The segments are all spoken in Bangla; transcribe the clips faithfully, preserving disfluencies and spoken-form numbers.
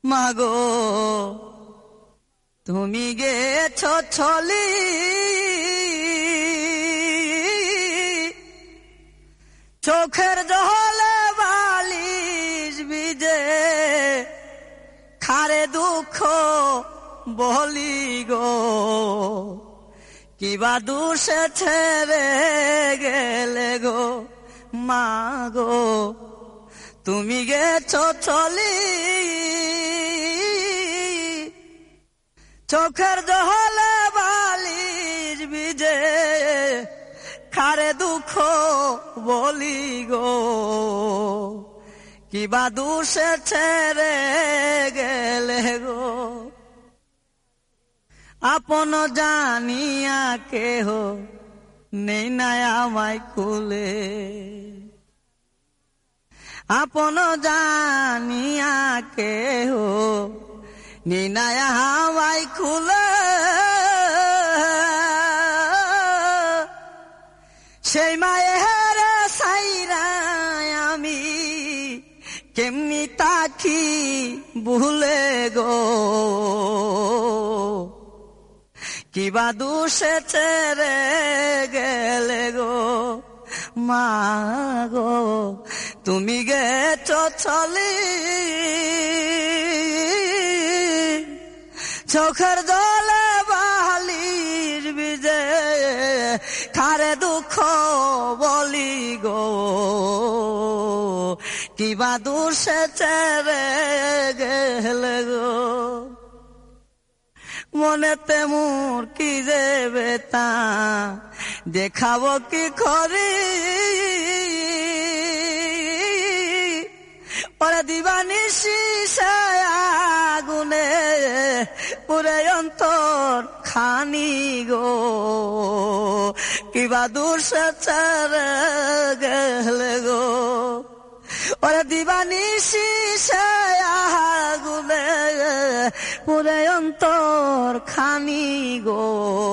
মাগো তুমি গেছো চলি চোখের জলে বালিশ ভিজে খারে দুঃখ বলি গো কিবা দুষে ছেড়ে গেলে গো মাগো তুমি গেছো চলি চোখের জলে বালিশ ভিজে খারে দুঃখ বলি গো কিবা দুষে ছেড়ে গেলে গো আপন জানিয়া কেহ নেই না আমায় কুলে আপন জানিয়া কেহ নেই না আমায় কুলে সেই মায়ের সাইরা আমি কেমনি তাকি ভুলে গো কিবা দুষে ছেড়ে গেলে গো মাগো তুমি গেছো চলি চোখের জলে বালিশ ভিজে খারে দুঃখ বলি গো কিবা দুষে ছেড়ে গেলে গো মনেতে মোর কি যে বেতা দেখাবো কি করি ওরে দিবানিশি আগুনে পুরে অন্তর খানি গো কিবা দুষে ছেড়ে গেলে গো ওরে দিবানিশি আগুনে পুরে অন্তর খানি গো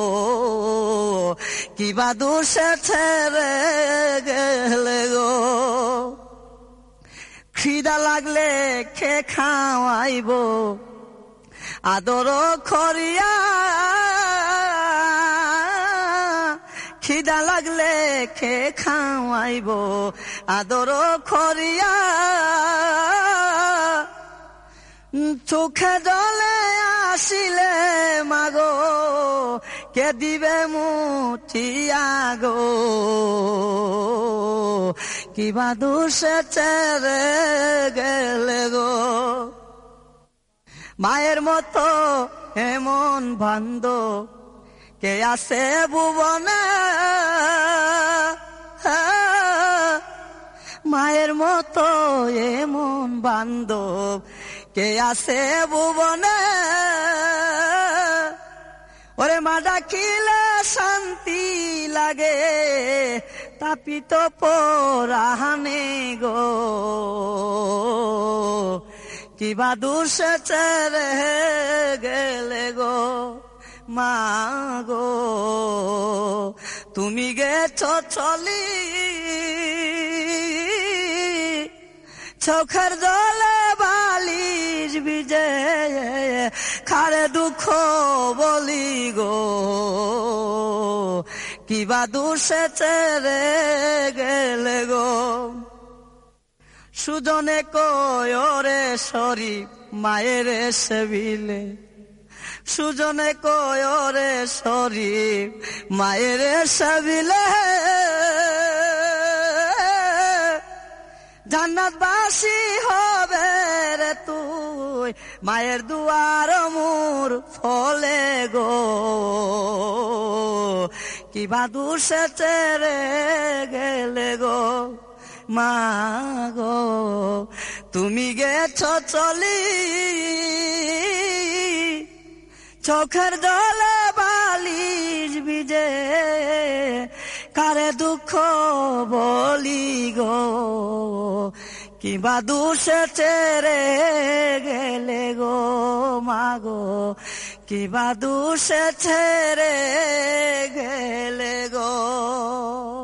কিবা দুষে ছেড়ে গেলে গো খিদা লাগলে খে খাওয়াইব আদর করিয়া খিদা লাগলে খে খাওয়াইব আদর করিয়া চোখে জলে আসিলে মাগো কে দিবে মুঠিয়া গো কিবা দুষে ছেড়ে গেলে গো মায়ের মতো এমন বান্ধব কে আছে ভুবনে মায়ের মতো এমন বান্ধব কে আছে ভুবনে ওরে মা ডাকিলে শান্তি লাগে তাপিত পরাহানে গো কিবা দুষে ছেড়ে গেলে গো মা গো তুমি গেছো চলি চোখের জলে বালিশ ভিজে খারে দুঃখ বলি গো কিবা দুষে ছেড়ে গেলে গো সুজনে কয় রে সরি মায়ের সেবিলে সুজনে কয় রে সরি মায়ের সেবিলে জান্নাতবাসী হবে রে তুই মায়ের দুয়ার মোর ফলে গো কিবা দুষে ছেড়ে গেলে গো মা গো তুমি গেছো চলি চোখের জলে বালিশ ভিজে কারে দুঃখ বলি গো কিবা দুষে ছেড়ে গেলে গো মাগো কিবা দুষে ছেড়ে গেলে গো